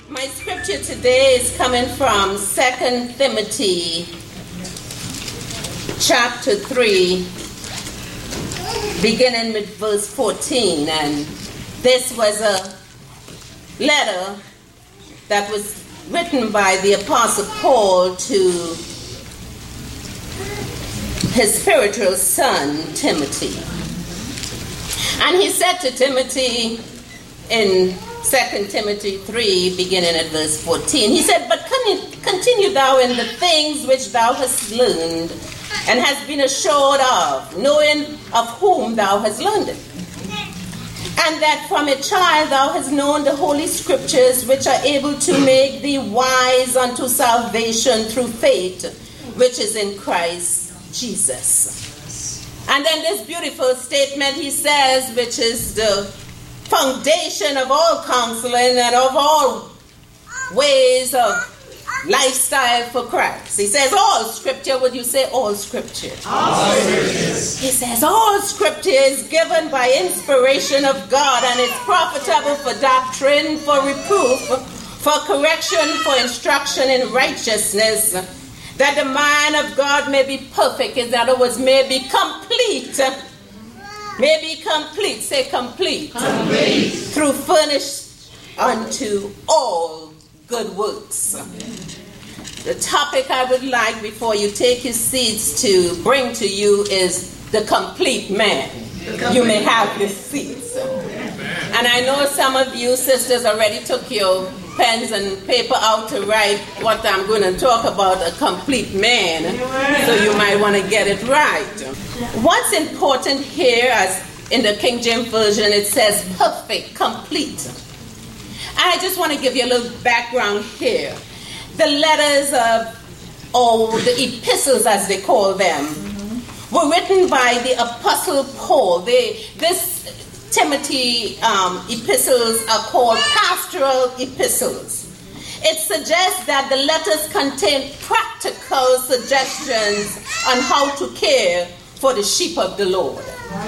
My scripture today is coming from 2 Timothy chapter 3, beginning with verse 14. And this was a letter that was written by the Apostle Paul to his spiritual son, Timothy. And he said to Timothy in 2 Timothy 3, beginning at verse 14, he said, "But continue thou in the things which thou hast learned, and hast been assured of, knowing of whom thou hast learned it. And that from a child thou hast known the holy scriptures, which are able to make thee wise unto salvation through faith, which is in Christ Jesus." And then this beautiful statement he says, which is the foundation of all counseling and of all ways of lifestyle for Christ. He says all scripture. Would you say all scripture? All scripture. He says all scripture is given by inspiration of God and is profitable for doctrine, for reproof, for correction, for instruction in righteousness, that the mind of God may be perfect, in other words, may be complete. May be complete. Say complete. Complete. Through furnished unto all good works. The topic I would like, before you take your seats, to bring to you is the complete man. You may have your seats. And I know some of you sisters already took your pens and paper out to write what I'm going to talk about, a complete man. So you might want to get it right. What's important here, as in the King James Version, it says perfect, complete. And I just want to give you a little background here. The letters or the epistles, as they call them, were written by the Apostle Paul. This Timothy epistles are called pastoral epistles. It suggests that the letters contain practical suggestions on how to care for the sheep of the Lord.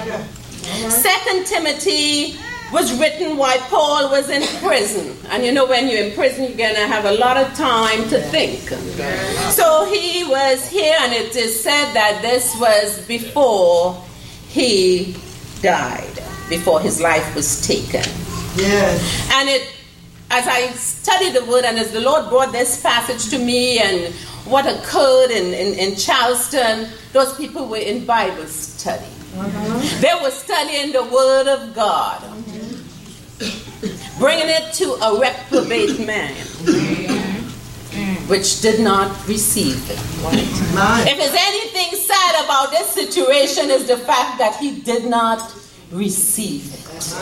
2 Timothy was written while Paul was in prison. And you know, when you're in prison, you're going to have a lot of time to think. So he was here, and it is said that this was before he died, before his life was taken. Yes. And as I studied the word, and as the Lord brought this passage to me and what occurred in Charleston, those people were in Bible study. They were studying the Word of God, bringing it to a reprobate man, which did not receive it. If there's anything sad about this situation, is the fact that he did not receive it.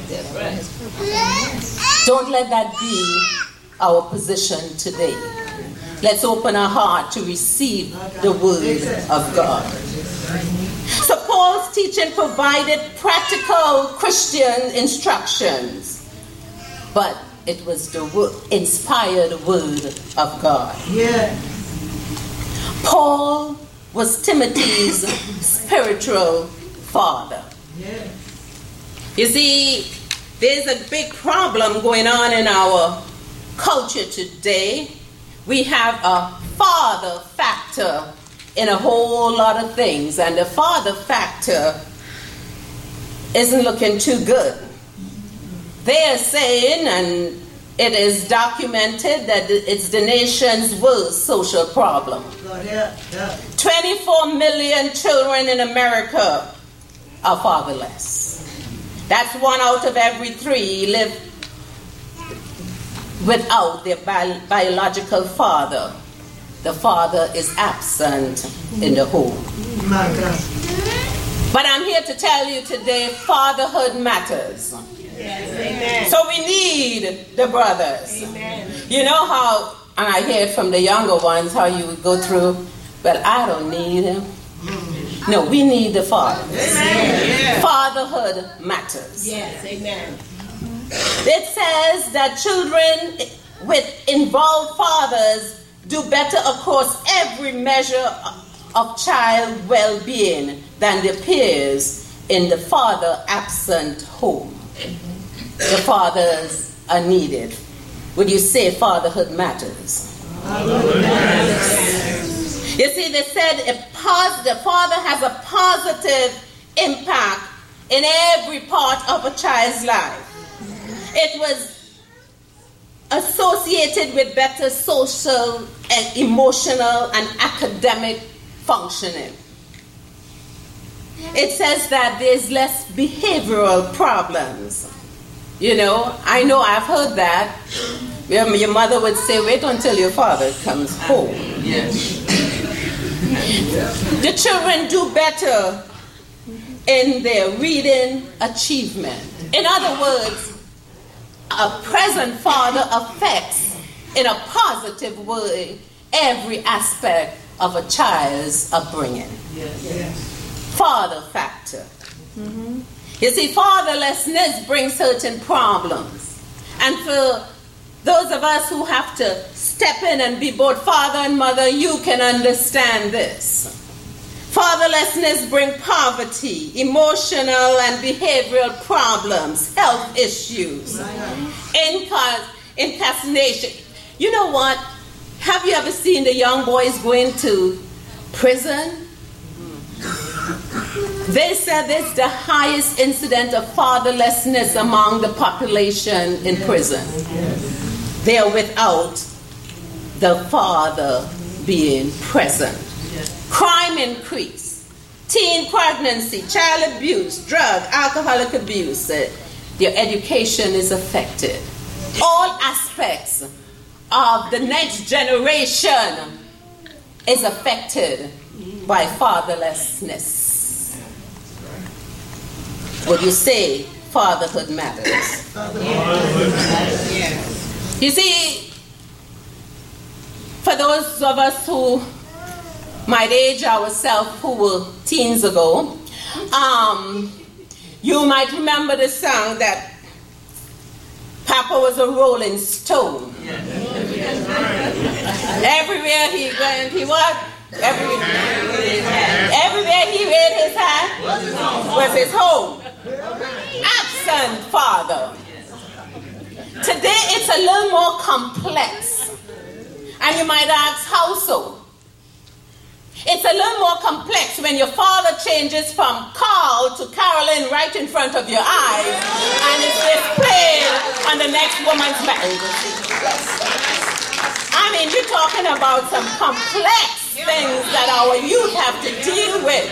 Don't let that be our position today. Let's open our heart to receive the Word of God. So Paul's teaching provided practical Christian instructions, but it was the inspired Word of God. Yeah. Paul was Timothy's spiritual father. Yeah. You see, there's a big problem going on in our culture today. We have a father factor in a whole lot of things, and the father factor isn't looking too good. They are saying, and it is documented, that it's the nation's worst social problem. 24 million children in America are fatherless. That's 1 out of every 3 live without their biological father. The father is absent in the home. My God. But I'm here to tell you today, fatherhood matters. Yes, amen. So we need the brothers. Amen. You know how, and I hear it from the younger ones, how you would go through, but I don't need him. No, we need the father. Amen. Fatherhood matters. Yes, amen. It says that children with involved fathers do better across every measure of child well-being than their peers in the father-absent home. The fathers are needed Would you say fatherhood matters? You see, they said the father has a positive impact in every part of a child's life. It was associated with better social and emotional and academic functioning. It says that there's less behavioral problems. You know I've heard that. Your mother would say, wait until your father comes home. Yes. The children do better in their reading achievement. In other words, a present father affects in a positive way every aspect of a child's upbringing. Yes. Father factor. Mm-hmm. You see, fatherlessness brings certain problems. And for those of us who have to step in and be both father and mother, you can understand this. Fatherlessness brings poverty, emotional and behavioral problems, health issues, incarceration. You know what? Have you ever seen the young boys going to prison? They said it's the highest incident of fatherlessness among the population in prison. They are without the father being present. Crime increase, teen pregnancy, child abuse, drug, alcoholic abuse. Their education is affected. All aspects of the next generation is affected by fatherlessness. Would you say fatherhood matters? You see, for those of us who might age ourselves, who were teens ago, you might remember the song that Papa was a rolling stone. Everywhere he went, he was. Everywhere he laid his hand was his home. Absent father. Today it's a little more complex. And you might ask, how so? It's a little more complex when your father changes from Carl to Carolyn right in front of your eyes, and it's displayed on the next woman's back. I mean, you're talking about some complex things that our youth have to deal with.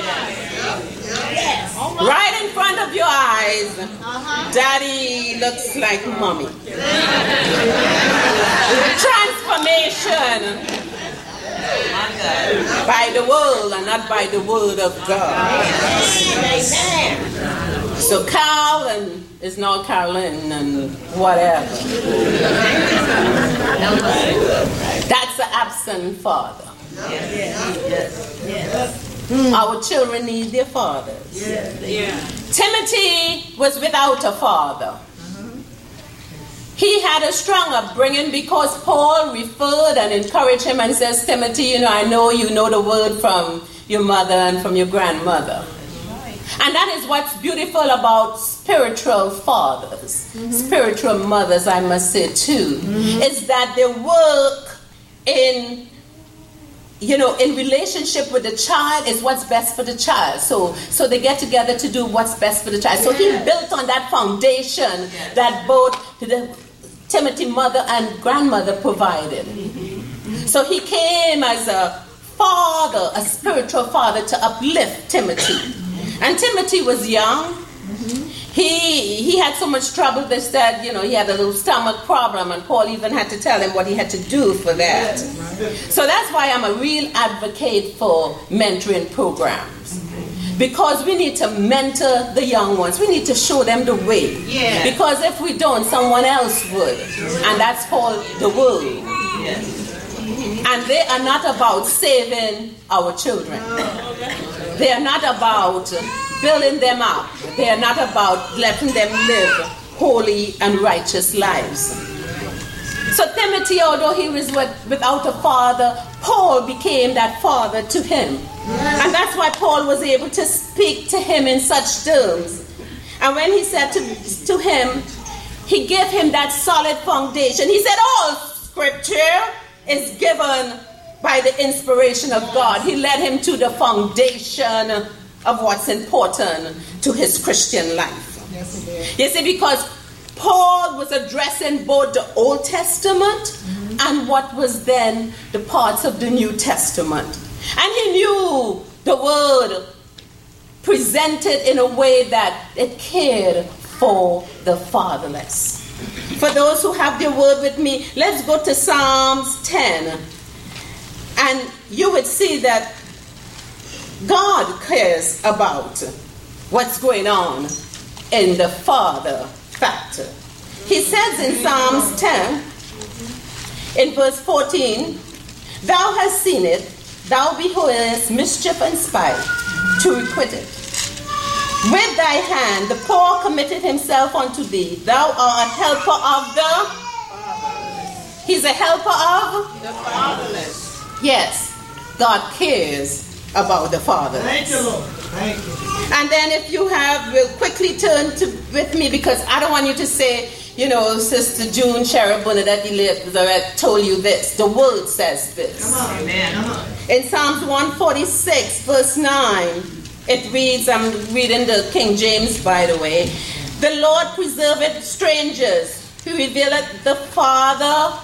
Right in front of your eyes, Daddy looks like Mommy. Transformation by the world and not by the word of God. So Carl is now Carolyn and whatever. That's the absent father. Our children need their fathers. Timothy was without a father. He had a strong upbringing because Paul referred and encouraged him and says, Timothy, I know you know the word from your mother and from your grandmother. And that is what's beautiful about spiritual fathers, spiritual mothers, I must say too, is that they work in relationship with the child is what's best for the child. So they get together to do what's best for the child. So he built on that foundation that both the Timothy mother and grandmother provided. So he came as a father, a spiritual father, to uplift Timothy. And Timothy was young. He had so much trouble that he had a little stomach problem, and Paul even had to tell him what he had to do for that. So that's why I'm a real advocate for mentoring programs. Because we need to mentor the young ones. We need to show them the way. Because if we don't, someone else would. And that's called the world. And they are not about saving our children. They are not about building them up. They are not about letting them live holy and righteous lives. So Timothy, although he was without a father, Paul became that father to him. And that's why Paul was able to speak to him in such terms. And when he said to him, he gave him that solid foundation. He said all scripture is given by the inspiration of God. He led him to the foundation of what's important to his Christian life. Yes, he did. You see, because Paul was addressing both the Old Testament and what was then the parts of the New Testament. And he knew the word presented in a way that it cared for the fatherless. For those who have their word with me, let's go to Psalms 10. And you would see that God cares about what's going on in the father factor. He says in Psalms 10, in verse 14, thou hast seen it, thou beholdest mischief and spite, to requite it. With thy hand the poor committed himself unto thee. Thou art a helper of the fatherless. He's a helper of The fatherless. Yes, God cares about the fatherless. Thank you, Lord. Thank you. And then if you have, we'll quickly turn to with me, because I don't want you to say, Sister June, Cheryl Bernadette Elizabeth told you this. The word says this. Come on. Amen. Come on. In Psalms 146, verse 9, it reads, I'm reading the King James, by the way, the Lord preserveth strangers, who revealeth the fatherless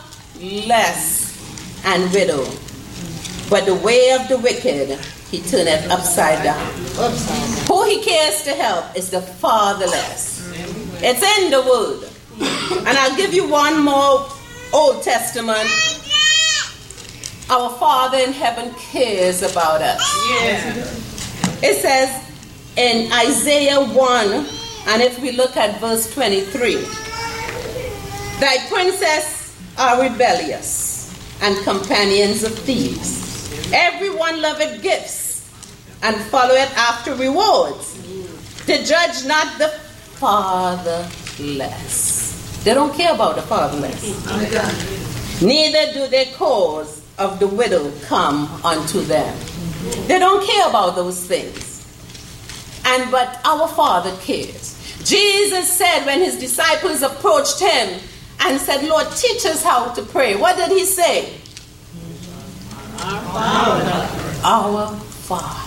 and widow. But the way of the wicked he turneth upside down. Who he cares to help is the fatherless. It's in the word. And I'll give you one more Old Testament. Our Father in heaven cares about us. It says in Isaiah 1, and if we look at verse 23, thy princes are rebellious and companions of thieves. Everyone loveth gifts and followeth after rewards. They judge not the fatherless. They don't care about the fatherless. Neither do they cause of the widow come unto them. They don't care about those things. But our Father cares. Jesus said when his disciples approached him and said, Lord, teach us how to pray. What did he say? Our Father. Our Father.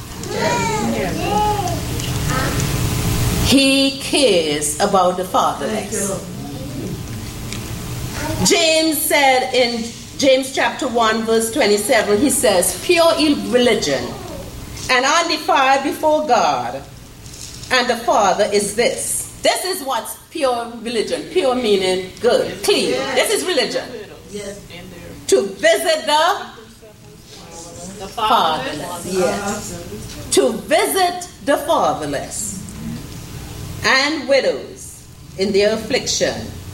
He cares about the fatherless. James said in James chapter 1 verse 27, he says, pure religion and undefiled before God and the Father is this. This is what's pure religion. Pure meaning good, clean. This is religion. To visit the fatherless. Yes. To visit the fatherless and widows in their affliction.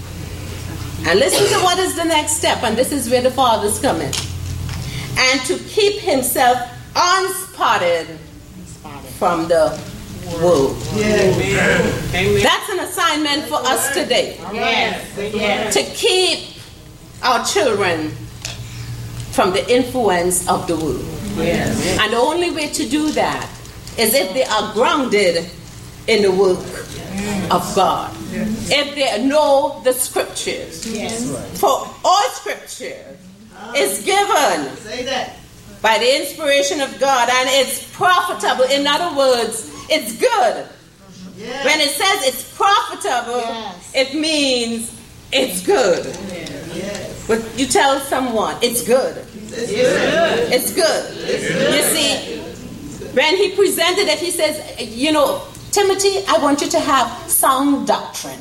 And listen to what is the next step, and this is where the Father's coming. And to keep himself unspotted from the world. Yes. That's an assignment for us today. Yes. To keep our children from the influence of the world. Yes. And the only way to do that is if they are grounded in the work of God. If they know the scriptures. For all scripture is given by the inspiration of God, and it's profitable. In other words, it's good. When it says it's profitable, it means it's good. But you tell someone it's good. It's good. You see, when he presented it, he says, Timothy, I want you to have sound doctrine.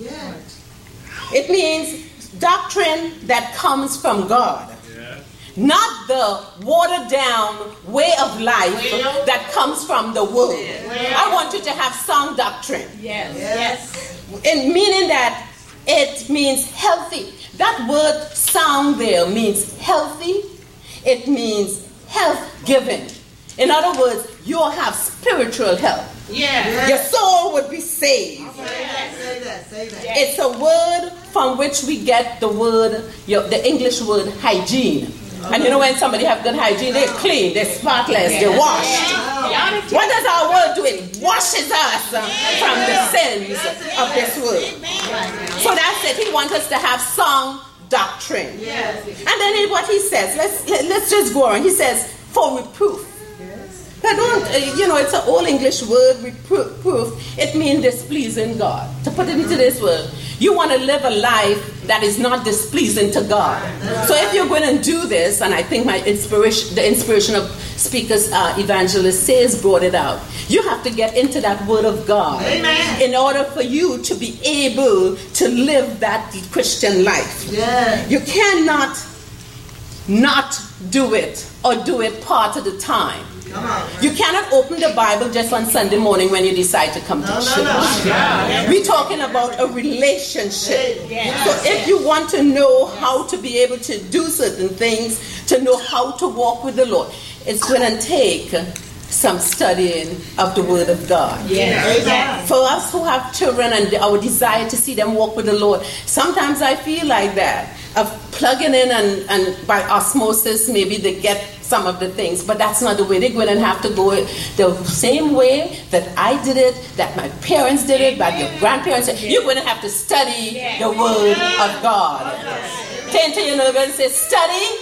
It means doctrine that comes from God. Not the watered down way of life that comes from the world. I want you to have sound doctrine. In meaning that it means healthy. That word sound there means healthy. It means health giving. In other words, you'll have spiritual health. Your soul would be saved. Say that. It's a word from which we get the word, the English word hygiene. And you know when somebody have good hygiene, they're clean, they're spotless, they're washed. What does our word do? It washes us from the sins of this world. So that's it. He wants us to have sound doctrine. And then what he says, let's just go on. He says, for reproof. I don't, it's an old English word, reproof. It means displeasing God. To put it into this word, you want to live a life that is not displeasing to God. So if you're going to do this, and I think the inspiration of speakers, evangelist says brought it out. You have to get into that word of God. Amen. In order for you to be able to live that Christian life. Yeah. You cannot not do it or do it part of the time. You cannot open the Bible just on Sunday morning when you decide to come to church. We're talking about a relationship. So if you want to know how to be able to do certain things, to know how to walk with the Lord, it's going to take some studying of the Word of God. For us who have children and our desire to see them walk with the Lord, sometimes I feel like that, of plugging in and by osmosis maybe they get some of the things, but that's not the way. They're going to have to go the same way that I did it, that my parents did it, that your grandparents did it. You're going to have to study the Word of God. Turn to your neighbor and say, study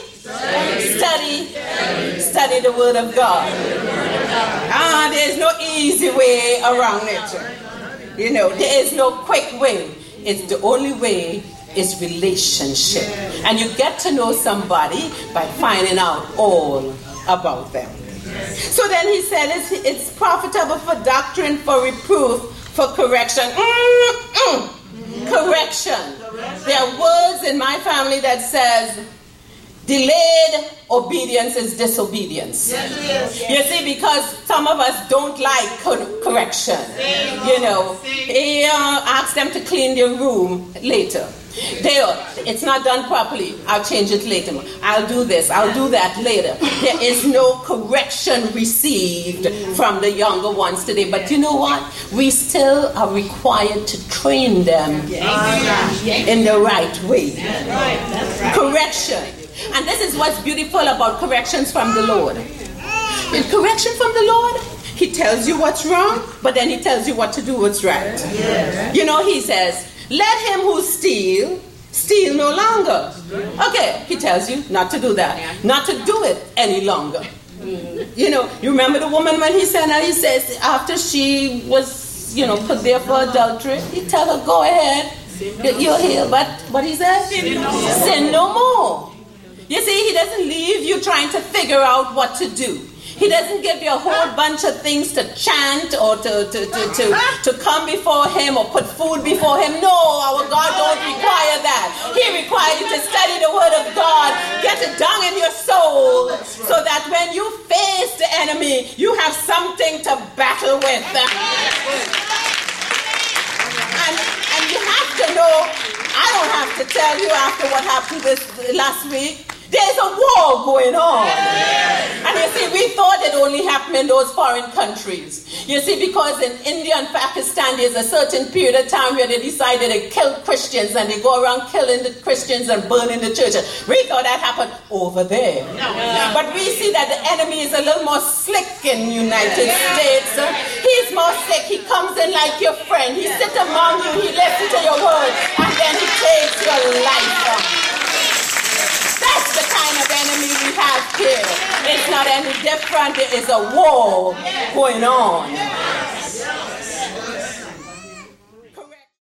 the Word of God. There's no easy way around it. There is no quick way. It's the only way is relationship. And you get to know somebody by finding out all about them. So then he said it's profitable for doctrine, for reproof, for correction. Correction. There are words in my family that says delayed obedience is disobedience. You see, because some of us don't like correction. Ask them to clean their room later. It's not done properly. I'll change it later. I'll do this. I'll do that later. There is no correction received from the younger ones today. But you know what? We still are required to train them in the right way. Correction. And this is what's beautiful about corrections from the Lord. In correction from the Lord, He tells you what's wrong, but then He tells you what to do what's right. He says, let him who steal no longer. Okay, He tells you not to do that, not to do it any longer. You remember the woman when He sent her, He says after she was, put there for adultery, He tell her, go ahead, you're here. But what He said? Sin no more. You see, He doesn't leave you trying to figure out what to do. He doesn't give you a whole bunch of things to chant or to come before Him or put food before Him. No, our God don't require that. He requires you to study the Word of God, get it down in your soul, so that when you face the enemy, you have something to battle with. And you have to know, I don't have to tell you after what happened this last week. There's a war going on. And you see, we thought it only happened in those foreign countries. You see, because in India and Pakistan, there's a certain period of time where they decided to kill Christians, and they go around killing the Christians and burning the churches. We thought that happened over there. But we see that the enemy is a little more slick in the United States. He's more slick. He comes in like your friend. He sits among you. He listens to your word. And then he takes your life. That's the kind of enemy we have here. It's not any different. There is a war going on.